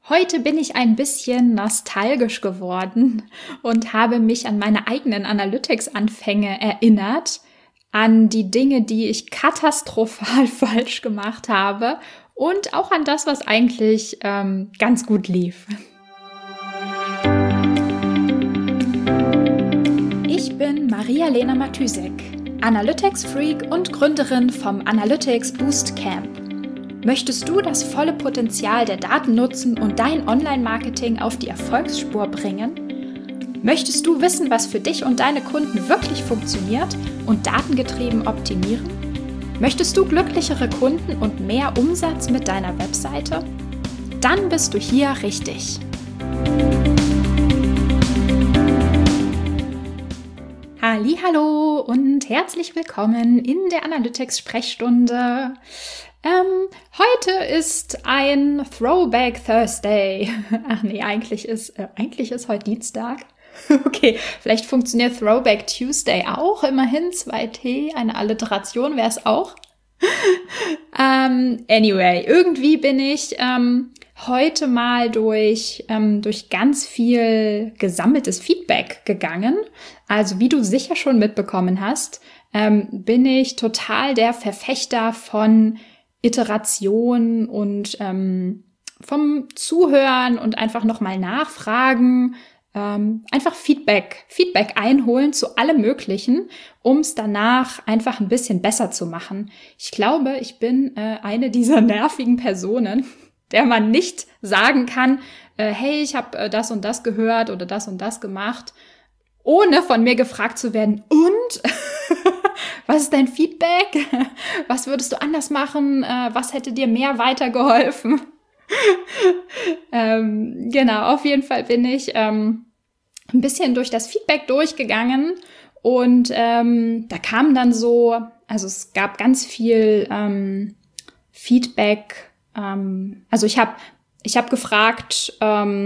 Heute bin ich ein bisschen nostalgisch geworden und habe mich an meine eigenen Analytics-Anfänge erinnert, an die Dinge, die ich katastrophal falsch gemacht habe und auch an das, was eigentlich ganz gut lief. Ich bin Maria-Lena Matysek, Analytics-Freak und Gründerin vom Analytics Boost Camp. Möchtest du das volle Potenzial der Daten nutzen und dein Online-Marketing auf die Erfolgsspur bringen? Möchtest du wissen, was für dich und deine Kunden wirklich funktioniert und datengetrieben optimieren? Möchtest du glücklichere Kunden und mehr Umsatz mit deiner Webseite? Dann bist du hier richtig. Hallihallo und herzlich willkommen in der Analytics-Sprechstunde. Heute ist ein Throwback Thursday. Ach nee, eigentlich ist heute Dienstag. Okay, vielleicht funktioniert Throwback Tuesday auch. Immerhin 2T, eine Alliteration wäre es auch. Anyway, irgendwie bin ich heute mal durch ganz viel gesammeltes Feedback gegangen. Also wie du sicher schon mitbekommen hast, bin ich total der Verfechter von Iteration und vom Zuhören und einfach nochmal nachfragen, einfach Feedback einholen zu allem Möglichen, um es danach einfach ein bisschen besser zu machen. Ich glaube, ich bin eine dieser nervigen Personen, der man nicht sagen kann, hey, ich habe das und das gehört oder das und das gemacht, ohne von mir gefragt zu werden, und? Was ist dein Feedback? Was würdest du anders machen? Was hätte dir mehr weitergeholfen? Genau, auf jeden Fall bin ich ein bisschen durch das Feedback durchgegangen und da kam dann so, also es gab ganz viel Feedback. Also ich hab gefragt,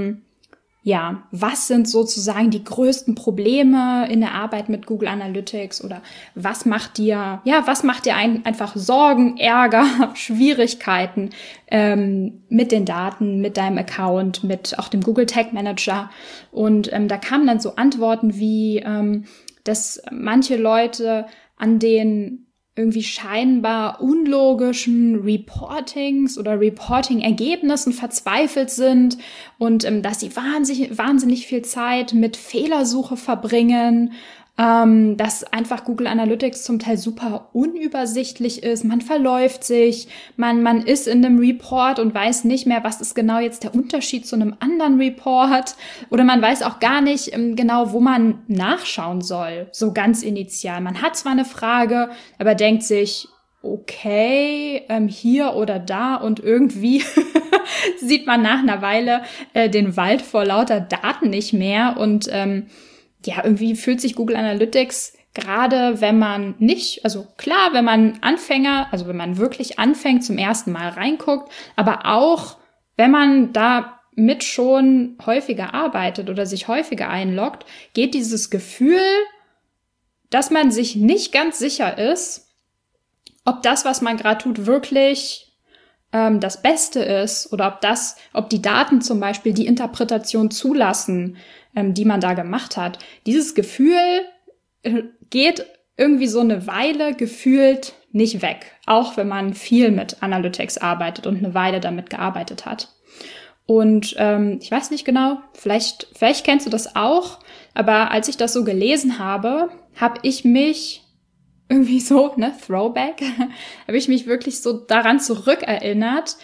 was sind sozusagen die größten Probleme in der Arbeit mit Google Analytics oder was macht dir einfach Sorgen, Ärger, Schwierigkeiten mit den Daten, mit deinem Account, mit auch dem Google Tag Manager. Und da kamen dann so Antworten wie, dass manche Leute an den irgendwie scheinbar unlogischen Reportings oder Reporting-Ergebnissen verzweifelt sind und dass sie wahnsinnig viel Zeit mit Fehlersuche verbringen, dass einfach Google Analytics zum Teil super unübersichtlich ist, man verläuft sich, man ist in einem Report und weiß nicht mehr, was ist genau jetzt der Unterschied zu einem anderen Report, oder man weiß auch gar nicht genau, wo man nachschauen soll, so ganz initial. Man hat zwar eine Frage, aber denkt sich, okay, hier oder da, und irgendwie sieht man nach einer Weile den Wald vor lauter Daten nicht mehr und irgendwie fühlt sich Google Analytics, gerade wenn man wenn man wirklich anfängt, zum ersten Mal reinguckt, aber auch, wenn man damit schon häufiger arbeitet oder sich häufiger einloggt, geht dieses Gefühl, dass man sich nicht ganz sicher ist, ob das, was man gerade tut, wirklich das Beste ist oder ob die Daten zum Beispiel die Interpretation zulassen, die man da gemacht hat. Dieses Gefühl geht irgendwie so eine Weile gefühlt nicht weg, auch wenn man viel mit Analytics arbeitet und eine Weile damit gearbeitet hat. Und ich weiß nicht genau, vielleicht kennst du das auch, aber als ich das so gelesen habe, habe ich mich irgendwie so, Throwback, habe ich mich wirklich so daran zurückerinnert,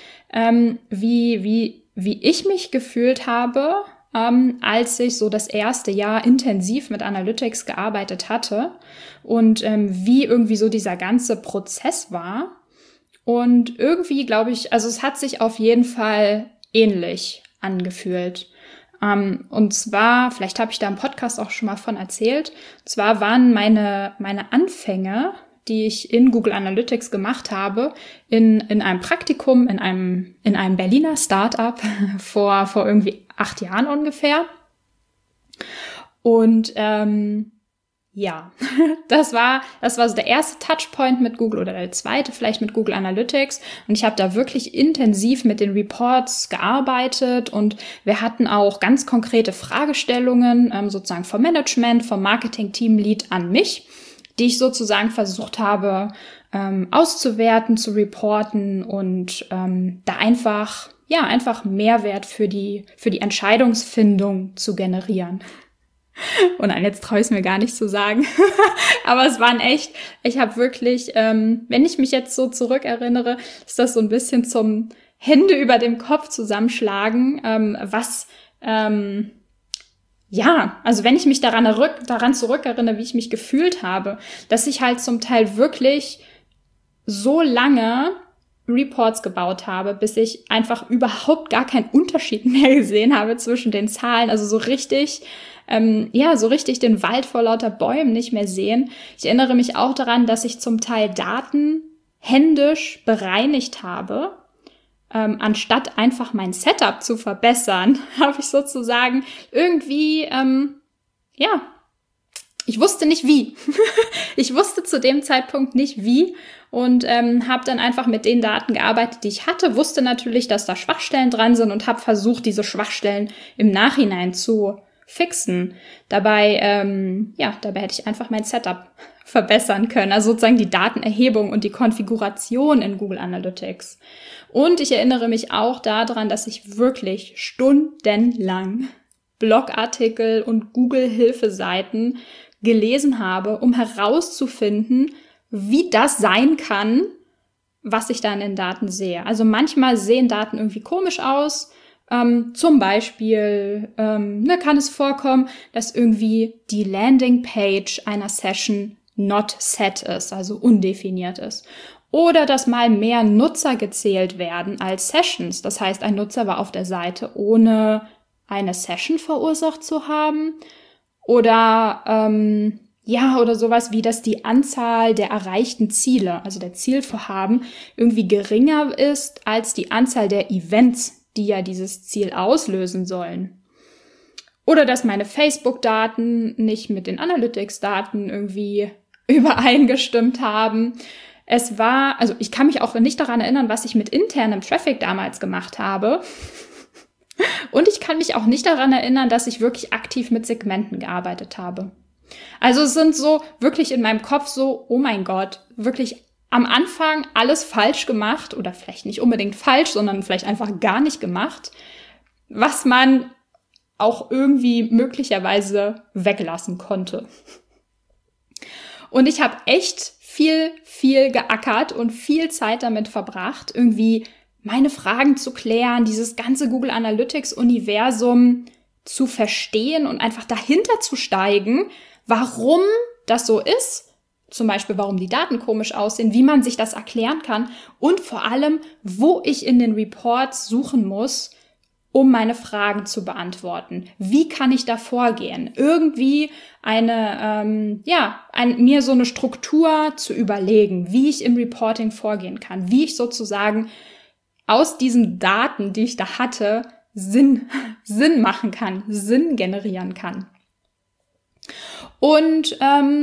wie ich mich gefühlt habe, als ich so das erste Jahr intensiv mit Analytics gearbeitet hatte und wie irgendwie so dieser ganze Prozess war. Und irgendwie glaube ich, also es hat sich auf jeden Fall ähnlich angefühlt. Und zwar, vielleicht habe ich da im Podcast auch schon mal von erzählt, zwar waren meine Anfänge, die ich in Google Analytics gemacht habe, in einem Praktikum, in einem Berliner Startup vor irgendwie 8 Jahren ungefähr. Und Ja, das war so der erste Touchpoint mit Google oder der zweite vielleicht mit Google Analytics. Und ich habe da wirklich intensiv mit den Reports gearbeitet und wir hatten auch ganz konkrete Fragestellungen, sozusagen vom Management, vom Marketing-Team-Lead an mich, die ich sozusagen versucht habe auszuwerten, zu reporten und da einfach Mehrwert für die Entscheidungsfindung zu generieren. Und jetzt traue ich es mir gar nicht zu sagen. Aber es waren echt, ich habe wirklich, wenn ich mich jetzt so zurückerinnere, ist das so ein bisschen zum Hände über dem Kopf zusammenschlagen, also wenn ich mich daran zurückerinnere, wie ich mich gefühlt habe, dass ich halt zum Teil wirklich so lange Reports gebaut habe, bis ich einfach überhaupt gar keinen Unterschied mehr gesehen habe zwischen den Zahlen, also so richtig den Wald vor lauter Bäumen nicht mehr sehen. Ich erinnere mich auch daran, dass ich zum Teil Daten händisch bereinigt habe. Anstatt einfach mein Setup zu verbessern, habe ich sozusagen irgendwie, ich wusste nicht wie. Ich wusste zu dem Zeitpunkt nicht wie und habe dann einfach mit den Daten gearbeitet, die ich hatte, wusste natürlich, dass da Schwachstellen dran sind und habe versucht, diese Schwachstellen im Nachhinein zu fixen. Dabei hätte ich einfach mein Setup verbessern können, also sozusagen die Datenerhebung und die Konfiguration in Google Analytics. Und ich erinnere mich auch daran, dass ich wirklich stundenlang Blogartikel und Google-Hilfeseiten gelesen habe, um herauszufinden, wie das sein kann, was ich da in den Daten sehe. Also manchmal sehen Daten irgendwie komisch aus. Zum Beispiel kann es vorkommen, dass irgendwie die Landingpage einer Session not set ist, also undefiniert ist. Oder dass mal mehr Nutzer gezählt werden als Sessions. Das heißt, ein Nutzer war auf der Seite, ohne eine Session verursacht zu haben. Oder oder sowas wie, dass die Anzahl der erreichten Ziele, also der Zielvorhaben, irgendwie geringer ist als die Anzahl der Events, die ja dieses Ziel auslösen sollen. Oder dass meine Facebook-Daten nicht mit den Analytics-Daten irgendwie übereingestimmt haben. Ich kann mich auch nicht daran erinnern, was ich mit internem Traffic damals gemacht habe. Und ich kann mich auch nicht daran erinnern, dass ich wirklich aktiv mit Segmenten gearbeitet habe. Also es sind so wirklich in meinem Kopf so, oh mein Gott, wirklich am Anfang alles falsch gemacht oder vielleicht nicht unbedingt falsch, sondern vielleicht einfach gar nicht gemacht, was man auch irgendwie möglicherweise weglassen konnte. Und ich habe echt viel geackert und viel Zeit damit verbracht, irgendwie meine Fragen zu klären, dieses ganze Google Analytics-Universum zu verstehen und einfach dahinter zu steigen, warum das so ist, zum Beispiel warum die Daten komisch aussehen, wie man sich das erklären kann und vor allem, wo ich in den Reports suchen muss, um meine Fragen zu beantworten. Wie kann ich da vorgehen? Irgendwie mir so eine Struktur zu überlegen, wie ich im Reporting vorgehen kann, wie ich sozusagen aus diesen Daten, die ich da hatte, Sinn machen kann, Sinn generieren kann. Und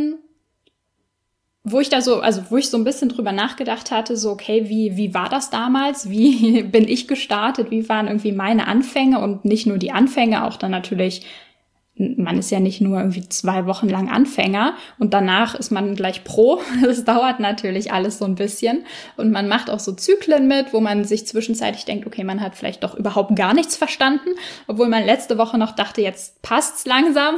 wo ich so ein bisschen drüber nachgedacht hatte, so okay, wie war das damals? Wie bin ich gestartet? Wie waren irgendwie meine Anfänge? Und nicht nur die Anfänge, auch dann natürlich, man ist ja nicht nur irgendwie 2 Wochen lang Anfänger und danach ist man gleich Pro. Das dauert natürlich alles so ein bisschen. Und man macht auch so Zyklen mit, wo man sich zwischenzeitlich denkt, okay, man hat vielleicht doch überhaupt gar nichts verstanden, obwohl man letzte Woche noch dachte, jetzt passt's langsam.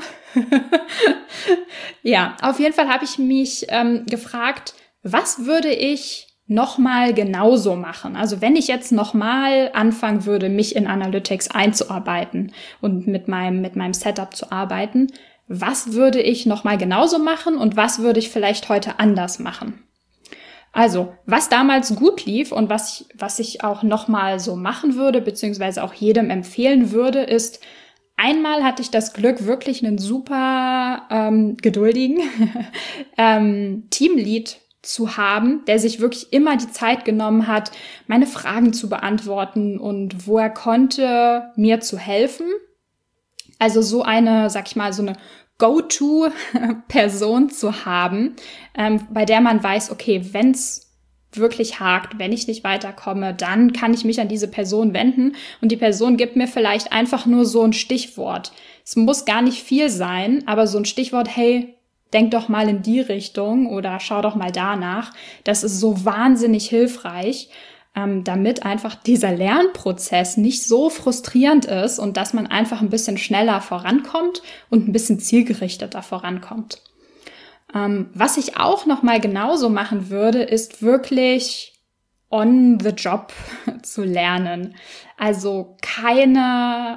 Ja, auf jeden Fall habe ich mich gefragt, was würde ich nochmal genauso machen? Also wenn ich jetzt nochmal anfangen würde, mich in Analytics einzuarbeiten und mit meinem Setup zu arbeiten, was würde ich nochmal genauso machen und was würde ich vielleicht heute anders machen? Also, was damals gut lief und was ich auch nochmal so machen würde, beziehungsweise auch jedem empfehlen würde, ist, einmal hatte ich das Glück, wirklich einen super geduldigen Teamlead zu haben, der sich wirklich immer die Zeit genommen hat, meine Fragen zu beantworten und wo er konnte, mir zu helfen. Also so eine, sag ich mal, so eine Go-To-Person zu haben, bei der man weiß, okay, wenn es wirklich hakt, wenn ich nicht weiterkomme, dann kann ich mich an diese Person wenden und die Person gibt mir vielleicht einfach nur so ein Stichwort. Es muss gar nicht viel sein, aber so ein Stichwort, hey, denk doch mal in die Richtung oder schau doch mal danach. Das ist so wahnsinnig hilfreich, damit einfach dieser Lernprozess nicht so frustrierend ist und dass man einfach ein bisschen schneller vorankommt und ein bisschen zielgerichteter vorankommt. Was ich auch noch mal genauso machen würde, ist wirklich on the job zu lernen. Also keine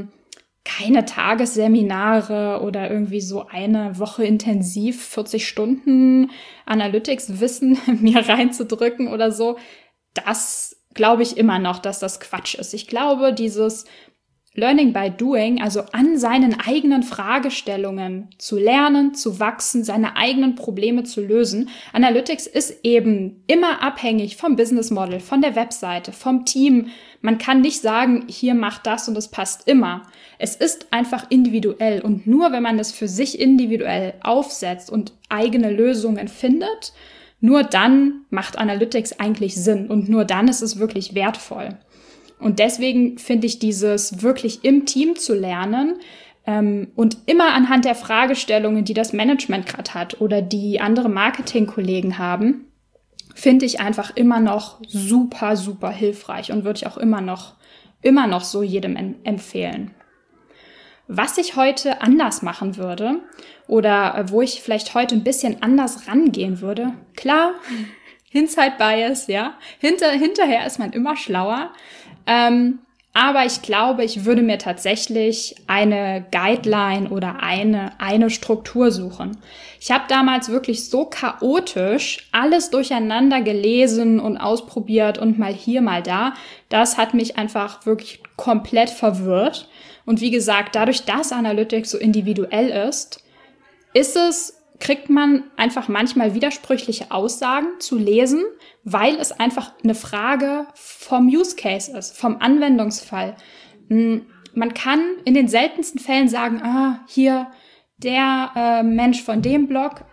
Tagesseminare oder irgendwie so eine Woche intensiv 40 Stunden Analytics-Wissen mir reinzudrücken oder so. Das glaube ich immer noch, dass das Quatsch ist. Ich glaube, dieses Learning by Doing, also an seinen eigenen Fragestellungen zu lernen, zu wachsen, seine eigenen Probleme zu lösen. Analytics ist eben immer abhängig vom Business Model, von der Webseite, vom Team. Man kann nicht sagen, hier macht das und es passt immer. Es ist einfach individuell und nur wenn man das für sich individuell aufsetzt und eigene Lösungen findet, nur dann macht Analytics eigentlich Sinn und nur dann ist es wirklich wertvoll. Und deswegen finde ich dieses wirklich im Team zu lernen und immer anhand der Fragestellungen, die das Management gerade hat oder die andere Marketingkollegen haben, finde ich einfach immer noch super, super hilfreich und würde ich auch immer noch so jedem empfehlen. Was ich heute anders machen würde oder wo ich vielleicht heute ein bisschen anders rangehen würde, klar, Hindsight Bias, ja, hinterher ist man immer schlauer. Aber ich glaube, ich würde mir tatsächlich eine Guideline oder eine Struktur suchen. Ich habe damals wirklich so chaotisch alles durcheinander gelesen und ausprobiert und mal hier, mal da. Das hat mich einfach wirklich komplett verwirrt. Und wie gesagt, dadurch, dass Analytics so individuell ist, kriegt man einfach manchmal widersprüchliche Aussagen zu lesen, weil es einfach eine Frage vom Use Case ist, vom Anwendungsfall. Man kann in den seltensten Fällen sagen, hier der Mensch von dem Blog,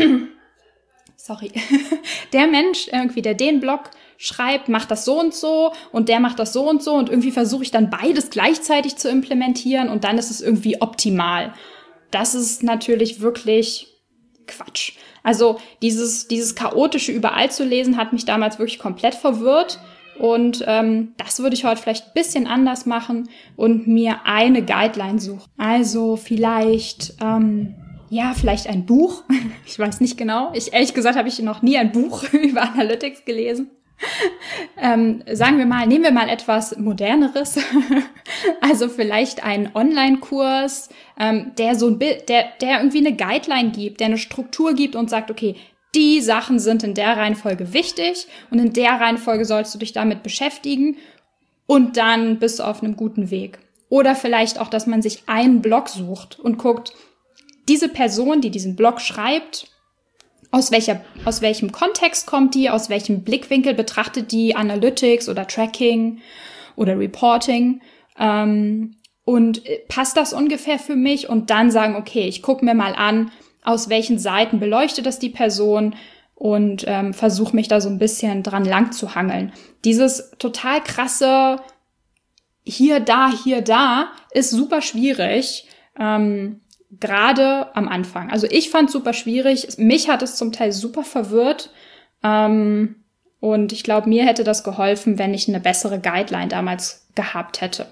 der Mensch irgendwie, der den Blog schreibt, macht das so und der macht das so und irgendwie versuche ich dann beides gleichzeitig zu implementieren und dann ist es irgendwie optimal. Das ist natürlich wirklich Quatsch. Also dieses chaotische überall zu lesen hat mich damals wirklich komplett verwirrt und das würde ich heute vielleicht ein bisschen anders machen und mir eine Guideline suchen. Also vielleicht ein Buch. Ich weiß nicht genau. Ehrlich gesagt habe ich noch nie ein Buch über Analytics gelesen. Nehmen wir mal etwas Moderneres. Also vielleicht einen Online-Kurs, der irgendwie eine Guideline gibt, der eine Struktur gibt und sagt, okay, die Sachen sind in der Reihenfolge wichtig und in der Reihenfolge sollst du dich damit beschäftigen und dann bist du auf einem guten Weg. Oder vielleicht auch, dass man sich einen Blog sucht und guckt, diese Person, die diesen Blog schreibt, aus welchem Kontext kommt die, aus welchem Blickwinkel betrachtet die Analytics oder Tracking oder Reporting und passt das ungefähr für mich und dann sagen, okay, ich gucke mir mal an, aus welchen Seiten beleuchtet das die Person und versuche mich da so ein bisschen dran lang zu hangeln. Dieses total krasse hier, da ist super schwierig, gerade am Anfang. Also ich fand es super schwierig. Mich hat es zum Teil super verwirrt. Und ich glaube, mir hätte das geholfen, wenn ich eine bessere Guideline damals gehabt hätte.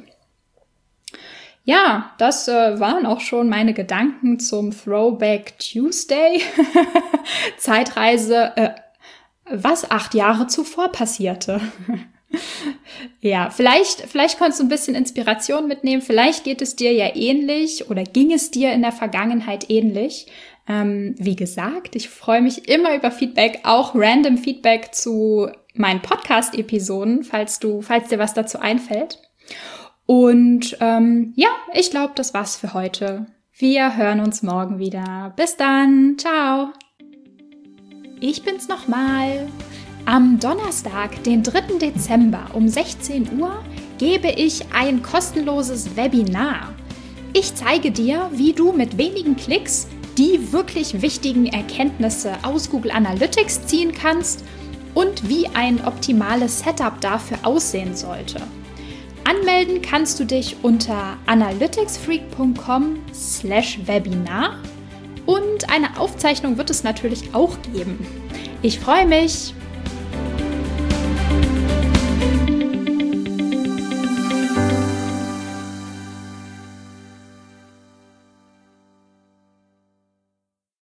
Ja, das waren auch schon meine Gedanken zum Throwback Tuesday. Zeitreise, was 8 Jahre zuvor passierte. Ja, vielleicht konntest du ein bisschen Inspiration mitnehmen. Vielleicht geht es dir ja ähnlich oder ging es dir in der Vergangenheit ähnlich. Wie gesagt, ich freue mich immer über Feedback, auch random Feedback zu meinen Podcast-Episoden, falls dir was dazu einfällt. Und ich glaube, das war's für heute. Wir hören uns morgen wieder. Bis dann. Ciao. Ich bin's nochmal. Am Donnerstag, den 3. Dezember um 16 Uhr, gebe ich ein kostenloses Webinar. Ich zeige dir, wie du mit wenigen Klicks die wirklich wichtigen Erkenntnisse aus Google Analytics ziehen kannst und wie ein optimales Setup dafür aussehen sollte. Anmelden kannst du dich unter analyticsfreak.com/Webinar und eine Aufzeichnung wird es natürlich auch geben. Ich freue mich!